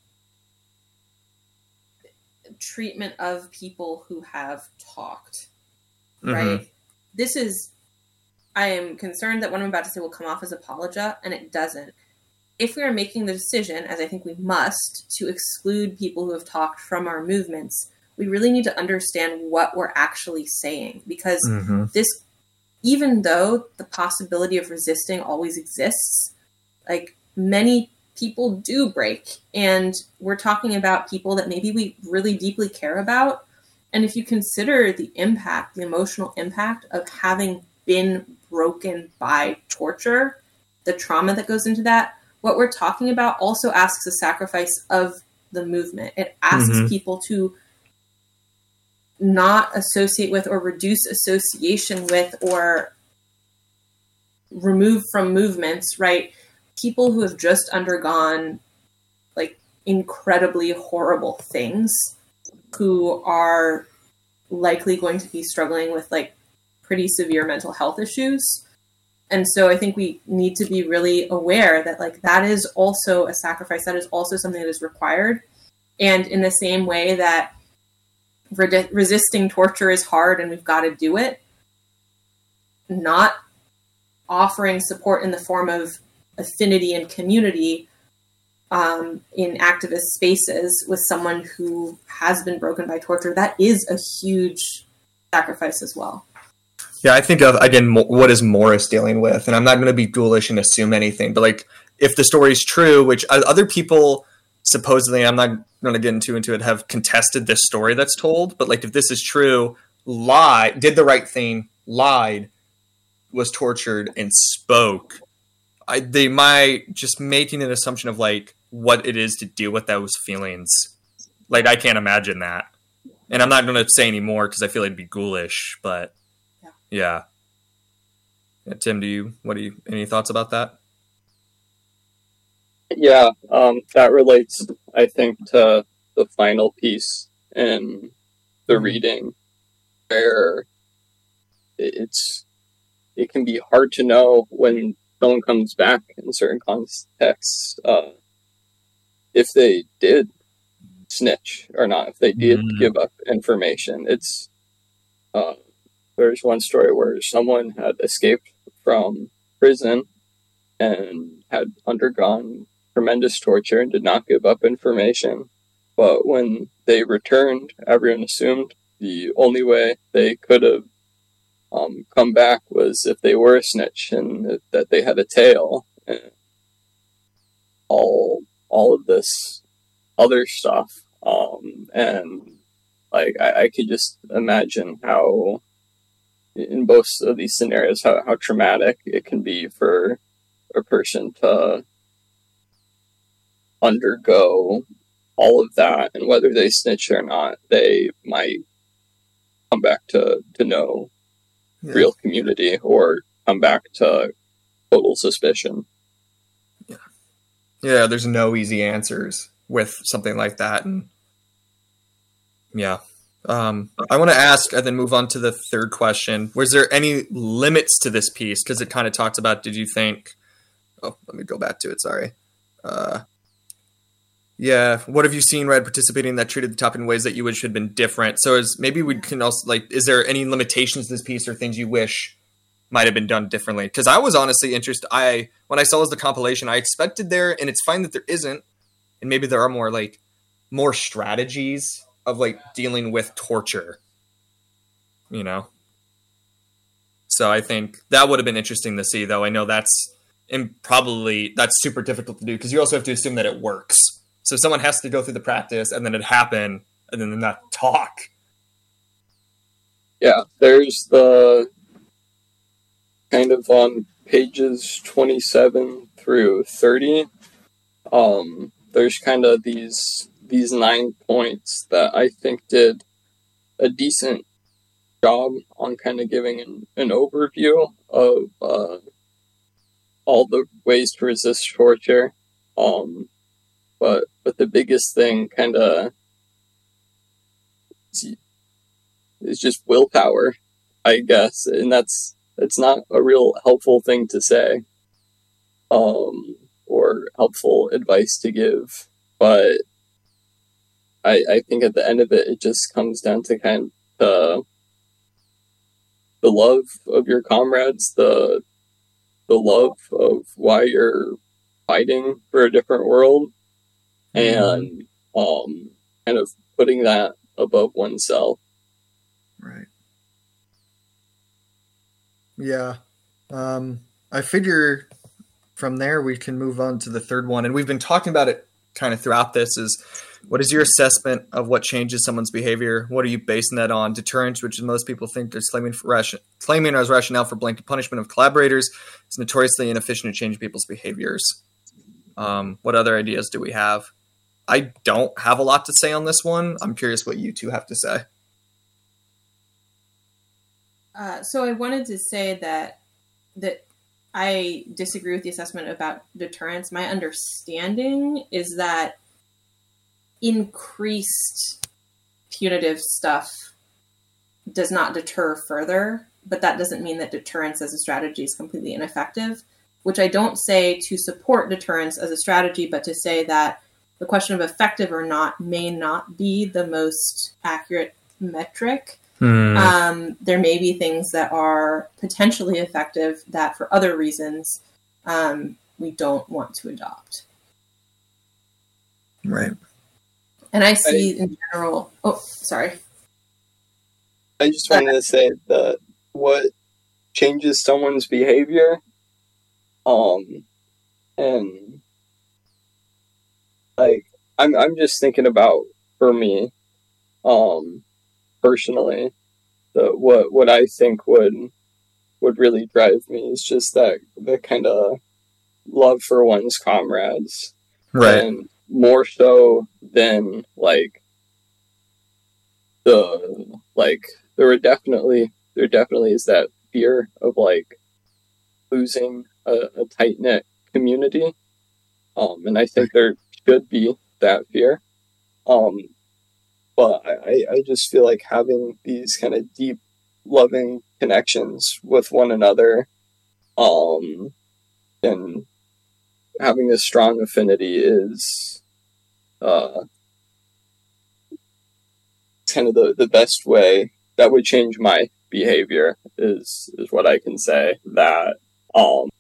treatment of people who have talked, mm-hmm. right? This is, I am concerned that what I'm about to say will come off as apologia, and it doesn't. If we are making the decision, as I think we must, to exclude people who have talked from our movements, we really need to understand what we're actually saying. Because mm-hmm. this, even though the possibility of resisting always exists, like many people do break. And we're talking about people that maybe we really deeply care about. And if you consider the impact, the emotional impact of having been broken by torture, the trauma that goes into that, what we're talking about also asks a sacrifice of the movement. It asks mm-hmm. people to not associate with or reduce association with or remove from movements, right? people who have just undergone like incredibly horrible things, who are likely going to be struggling with like pretty severe mental health issues. And so I think we need to be really aware that like that is also a sacrifice. That is also something that is required. And in the same way that re- resisting torture is hard and we've got to do it, not offering support in the form of affinity and community um, in activist spaces with someone who has been broken by torture, that is a huge sacrifice as well. Yeah, I think of, again, what is Morris dealing with? And I'm not going to be ghoulish and assume anything, but like, if the story's true, which other people supposedly, I'm not going to get into, into it, have contested this story that's told, but like, if this is true, lied, did the right thing, lied, was tortured, and spoke, I, they might just making an assumption of like what it is to deal with those feelings. Like, I can't imagine that. And I'm not going to say any more because I feel it'd be ghoulish, but yeah. yeah. Tim, do you, what do you, any thoughts about that? Yeah, um, that relates, I think, to the final piece in the mm-hmm. reading, where it's, it can be hard to know when someone comes back in certain contexts, uh, if they did snitch or not, if they did mm-hmm. give up information. It's, uh, there's one story where someone had escaped from prison and had undergone tremendous torture and did not give up information. But when they returned, everyone assumed the only way they could have um, come back was if they were a snitch and that they had a tail. And all, all of this other stuff. Um, and like, I, I could just imagine how, in both of these scenarios, how, how traumatic it can be for a person to undergo all of that, and whether they snitch or not, they might come back to, to know yeah. real community or come back to total suspicion. Yeah. yeah, there's no easy answers with something like that. And yeah. Um, I want to ask and then move on to the third question. Was there any limits to this piece? Because it kind of talks about, did you think, oh, let me go back to it. Sorry. Uh, yeah. What have you seen, read, participating that treated the topic in ways that you wish had been different? So is maybe we can also like, is there any limitations to this piece or things you wish might have been done differently? Because I was honestly interested. I, when I saw it as the compilation, I expected there, and it's fine that there isn't. And maybe there are more like more strategies of like dealing with torture, you know? So I think that would have been interesting to see, though. I know that's and probably that's super difficult to do because you also have to assume that it works. So someone has to go through the practice and then it happen and then not talk. Yeah, there's the kind of on pages twenty-seven through thirty. Um, there's kind of these these nine points that I think did a decent job on kind of giving an, an overview of uh, all the ways to resist torture. Um, but but the biggest thing kind of is, is just willpower, I guess, and that's it's not a real helpful thing to say, um, or helpful advice to give, but I, I think at the end of it, it just comes down to kind of uh, the love of your comrades, the the love of why you're fighting for a different world, and um, kind of putting that above oneself. Right. Yeah. Um, I figure from there we can move on to the third one, and we've been talking about it kind of throughout this is, what is your assessment of what changes someone's behavior? What are you basing that on? Deterrence, which most people think is claiming, for ration- claiming as rationale for blanket punishment of collaborators, is notoriously inefficient to change people's behaviors. Um, what other ideas do we have? I don't have a lot to say on this one. I'm curious what you two have to say. Uh, so I wanted to say that that I disagree with the assessment about deterrence. My understanding is that increased punitive stuff does not deter further, but that doesn't mean that deterrence as a strategy is completely ineffective, which I don't say to support deterrence as a strategy, but to say that the question of effective or not may not be the most accurate metric. Hmm. Um, there may be things that are potentially effective that for other reasons um, we don't want to adopt. Right. And I see I, in general, oh, sorry. I just wanted to say that what changes someone's behavior, um, and like, I'm, I'm just thinking about, for me, um, personally, the what what I think would would really drive me is just that the kind of love for one's comrades, right? And more so than like the like there were definitely there definitely is that fear of like losing a, a tight knit community, um, and I think there should be that fear. Um, But I, I just feel like having these kind of deep, loving connections with one another, um, and having a strong affinity is uh, kind of the, the best way that would change my behavior is is what I can say. That um,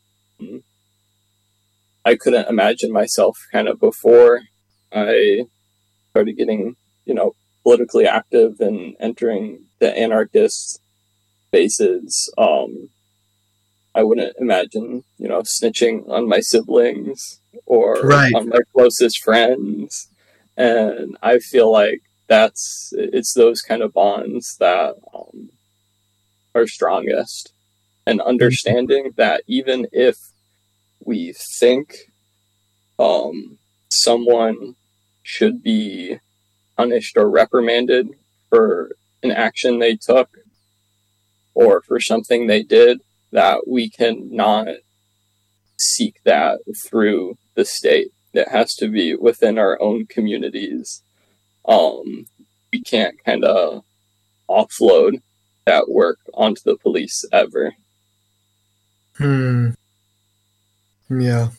I couldn't imagine myself kind of before I started getting, you know, politically active and entering the anarchist spaces. Um, I wouldn't imagine, you know, snitching on my siblings or right. on my closest friends. And I feel like that's, it's those kind of bonds that um, are strongest. And understanding that even if we think um, someone should be punished or reprimanded for an action they took or for something they did, that we cannot seek that through the state. It has to be within our own communities. Um, we can't kind of offload that work onto the police ever. Hmm. Yeah.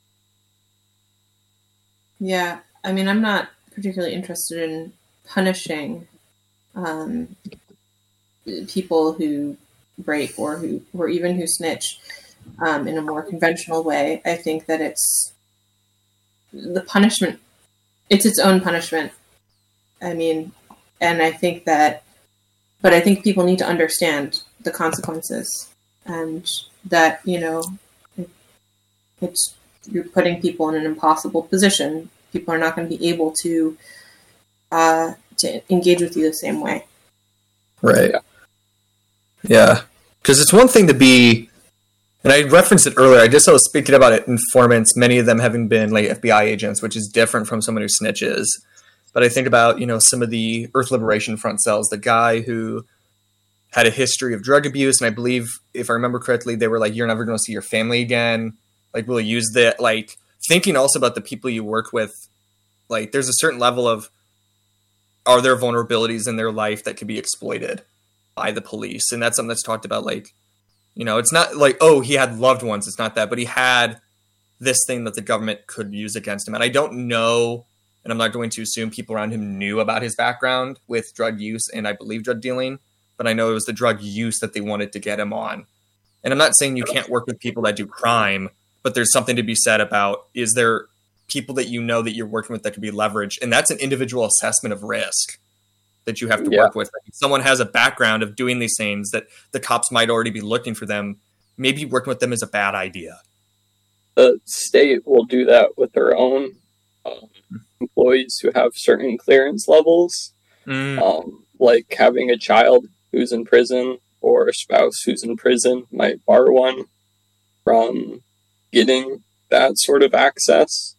Yeah. I mean, I'm not particularly interested in punishing um, people who break or who or even who snitch um, in a more conventional way. I think that it's the punishment, it's its own punishment. I mean, and I think that, but I think people need to understand the consequences and that, you know, it, it's, you're putting people in an impossible position. People are not going to be able to uh, to engage with you the same way. Right. Yeah. Because it's one thing to be, and I referenced it earlier, I just was speaking about it, informants, many of them having been like F B I agents, which is different from someone who snitches. But I think about, you know, some of the Earth Liberation Front cells, the guy who had a history of drug abuse, and I believe, if I remember correctly, they were like, you're never going to see your family again. Like, we'll use that, like, thinking also about the people you work with, like there's a certain level of, are there vulnerabilities in their life that could be exploited by the police? And that's something that's talked about. Like, you know, it's not like, oh, he had loved ones. It's not that, but he had this thing that the government could use against him. And I don't know, and I'm not going to assume people around him knew about his background with drug use and I believe drug dealing, but I know it was the drug use that they wanted to get him on. And I'm not saying you can't work with people that do crime, but there's something to be said about, is there people that you know that you're working with that could be leveraged? And that's an individual assessment of risk that you have to yeah. work with. If someone has a background of doing these things that the cops might already be looking for them, maybe working with them is a bad idea. The state will do that with their own um, employees who have certain clearance levels, mm. um, like having a child who's in prison or a spouse who's in prison might bar one from getting that sort of access.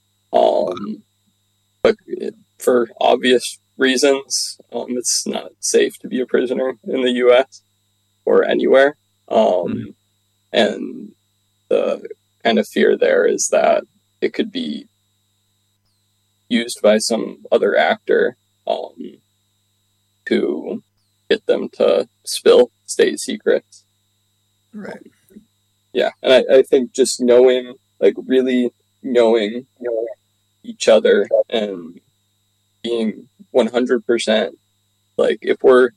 Um, but it, for obvious reasons, um, it's not safe to be a prisoner in the U S or anywhere. Um, mm-hmm. And the kind of fear there is that it could be used by some other actor um, to get them to spill state secrets. Right. Yeah, and I, I think just knowing, like really knowing, knowing each other and being one hundred percent, like if we're,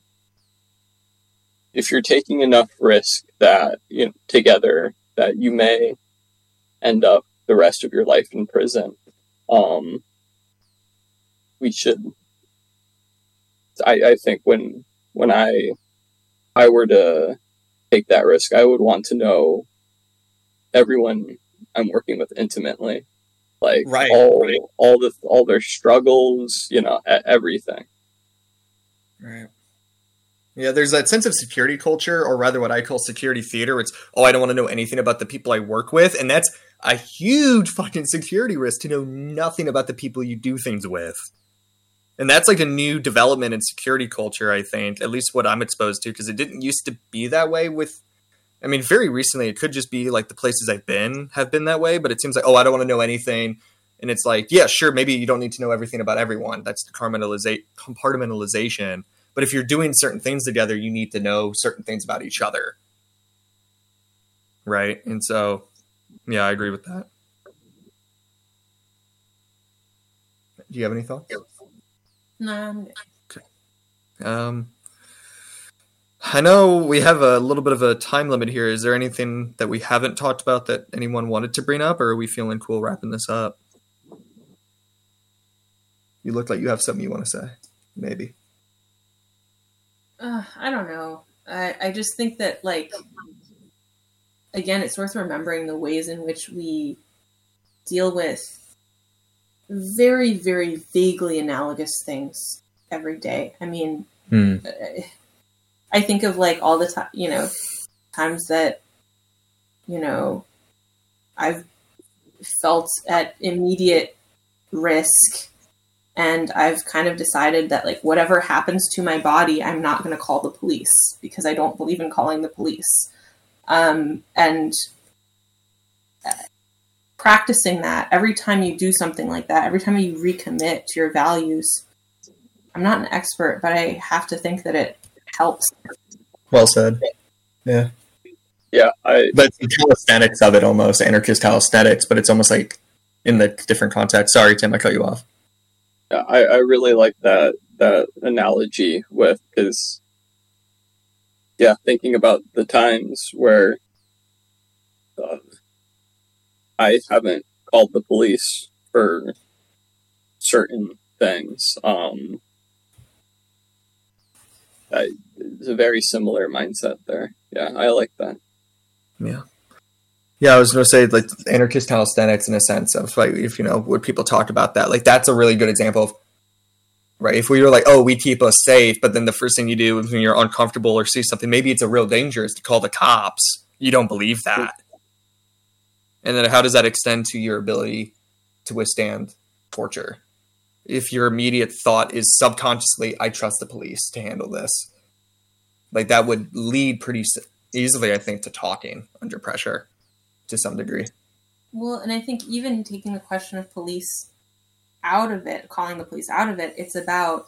if you're taking enough risk that, you know, together, that you may end up the rest of your life in prison, um, we should, I, I think when, when I, I were to take that risk, I would want to know everyone I'm working with intimately, like right, all, right. all the, all their struggles, you know, everything. Right. Yeah, there's that sense of security culture, or rather what I call security theater. It's, oh, I don't want to know anything about the people I work with. And that's a huge fucking security risk, to know nothing about the people you do things with. And that's like a new development in security culture, I think, at least what I'm exposed to, because it didn't used to be that way with, I mean, very recently, it could just be like the places I've been have been that way, but it seems like, oh, I don't want to know anything. And it's like, yeah, sure, maybe you don't need to know everything about everyone. That's the compartmentaliza- compartmentalization. But if you're doing certain things together, you need to know certain things about each other. Right? And so, yeah, I agree with that. Do you have any thoughts? No, I'm good. Okay. Um, I know we have a little bit of a time limit here. Is there anything that we haven't talked about that anyone wanted to bring up, or are we feeling cool wrapping this up? You look like you have something you want to say. Maybe. Uh, I don't know. I, I just think that, like, again, it's worth remembering the ways in which we deal with very, very vaguely analogous things every day. I mean, Hmm. I think of, like, all the time, you know, times that, you know, I've felt at immediate risk, and I've kind of decided that, like, whatever happens to my body, I'm not going to call the police, because I don't believe in calling the police. Um, and practicing that every time you do something like that, every time you recommit to your values, I'm not an expert, but I have to think that it helps. Well said. Yeah. Yeah, I. But it's the calisthenics of it almost, anarchist calisthenics, but it's almost like in the different context. Sorry, Tim, I cut you off. Yeah, I, I really like that that analogy with, because, yeah, thinking about the times where uh, I haven't called the police for certain things. Um, I, it's a very similar mindset there. Yeah, I like that. Yeah. Yeah, I was going to say, like, anarchist calisthenics in a sense of, like, if, you know, would people talk about that? Like, that's a really good example of, right, if we were like, oh, we keep us safe, but then the first thing you do is when you're uncomfortable or see something, maybe it's a real danger, is to call the cops. You don't believe that. And then how does that extend to your ability to withstand torture? If your immediate thought is subconsciously, I trust the police to handle this. Like, that would lead pretty easily, I think, to talking under pressure to some degree. Well, and I think even taking the question of police out of it, calling the police out of it, it's about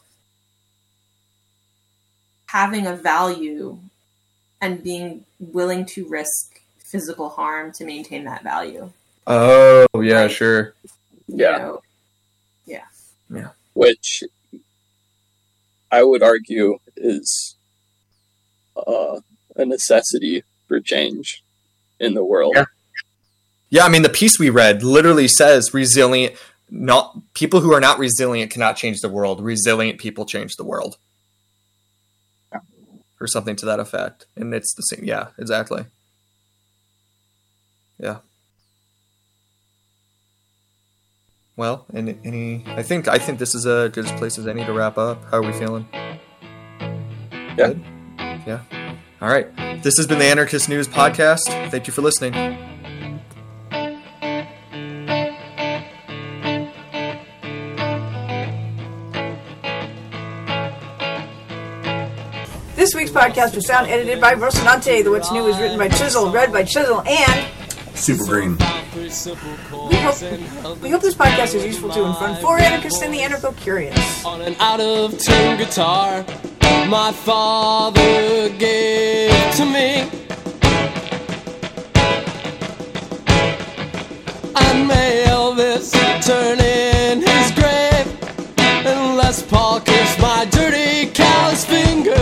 having a value and being willing to risk physical harm to maintain that value. Oh, yeah, Like, sure. Yeah. You know, yeah. Yeah. Which I would argue is uh, a necessity for change in the world. Yeah. Yeah, I mean, the piece we read literally says resilient, not people who are not resilient cannot change the world. Resilient people change the world. Yeah. Or something to that effect. And it's the same. Yeah, exactly. Yeah. Well, any, any I think I think this is a good place as any to wrap up. How are we feeling? Yeah. Good? Yeah. All right. This has been the Anarchist News Podcast. Thank you for listening. This week's podcast was sound edited by Rocinante. The What's New was written by Chisel, read by Chisel, and Super green. We hope, we hope this podcast is useful to and fun for anarchists and the anarcho-curious. On an out-of-tune guitar my father gave to me, and may Elvis turn in his grave, and Les Paul kiss my dirty callous finger.